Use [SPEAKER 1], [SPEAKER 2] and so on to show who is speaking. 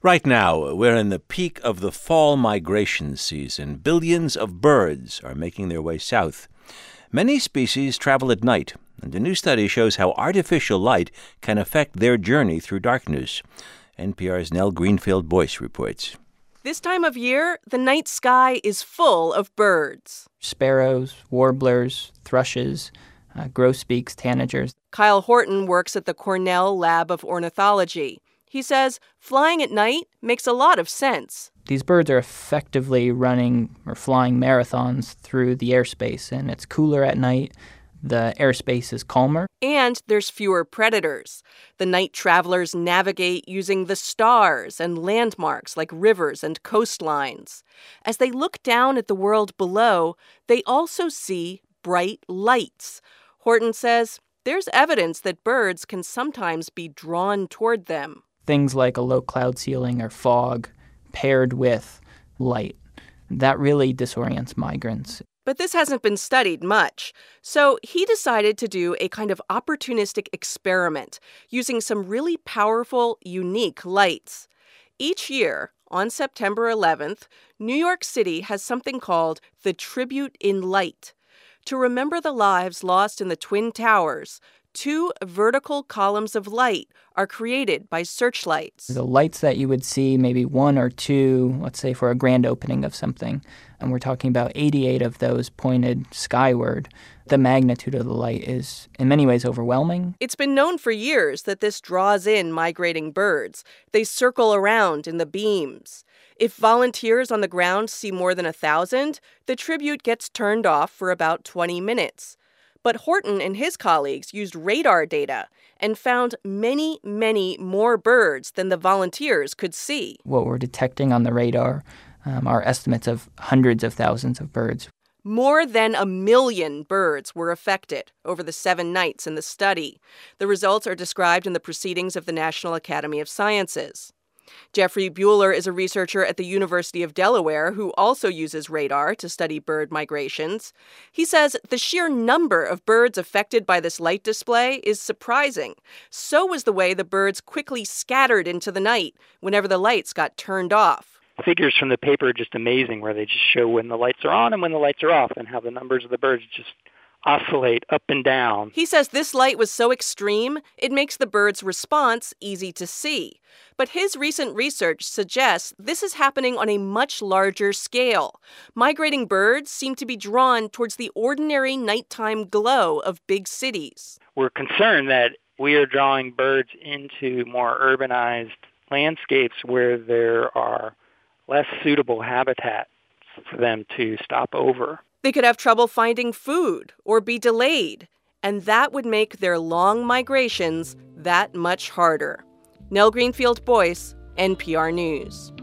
[SPEAKER 1] Right now, we're in the peak of the fall migration season. Billions of birds are making their way south. Many species travel at night, and a new study shows how artificial light can affect their journey through darkness. NPR's Nell Greenfield-Boyce reports.
[SPEAKER 2] This time of year, the night sky is full of birds.
[SPEAKER 3] Sparrows, warblers, thrushes, grosbeaks, tanagers.
[SPEAKER 2] Kyle Horton works at the Cornell Lab of Ornithology. He says flying at night makes a lot of sense.
[SPEAKER 3] These birds are effectively running or flying marathons through the airspace, and it's cooler at night. The airspace is calmer.
[SPEAKER 2] And there's fewer predators. The night travelers navigate using the stars and landmarks like rivers and coastlines. As they look down at the world below, they also see bright lights. Horton says there's evidence that birds can sometimes be drawn toward them.
[SPEAKER 3] Things like a low cloud ceiling or fog paired with light. That really disorients migrants.
[SPEAKER 2] But this hasn't been studied much. So he decided to do a kind of opportunistic experiment using some really powerful, unique lights. Each year, on September 11th, New York City has something called the Tribute in Light. To remember the lives lost in the Twin Towers, 2 vertical columns of light are created by searchlights.
[SPEAKER 3] The lights that you would see, maybe 1 or 2, let's say for a grand opening of something, and we're talking about 88 of those pointed skyward. The magnitude of the light is in many ways overwhelming.
[SPEAKER 2] It's been known for years that this draws in migrating birds. They circle around in the beams. If volunteers on the ground see more than 1,000, the tribute gets turned off for about 20 minutes. But Horton and his colleagues used radar data and found many, many more birds than the volunteers could see.
[SPEAKER 3] What we're detecting on the radar are estimates of hundreds of thousands of birds.
[SPEAKER 2] More than 1 million birds were affected over the 7 nights in the study. The results are described in the proceedings of the National Academy of Sciences. Jeffrey Buehler is a researcher at the University of Delaware who also uses radar to study bird migrations. He says the sheer number of birds affected by this light display is surprising. So was the way the birds quickly scattered into the night whenever the lights got turned off.
[SPEAKER 4] Figures from the paper are just amazing, where they just show when the lights are on and when the lights are off and how the numbers of the birds just oscillate up and down.
[SPEAKER 2] He says this light was so extreme, it makes the bird's response easy to see. But his recent research suggests this is happening on a much larger scale. Migrating birds seem to be drawn towards the ordinary nighttime glow of big cities.
[SPEAKER 4] We're concerned that we are drawing birds into more urbanized landscapes where there are less suitable habitats for them to stop over.
[SPEAKER 2] They could have trouble finding food or be delayed, and that would make their long migrations that much harder. Nell Greenfield-Boyce, NPR News.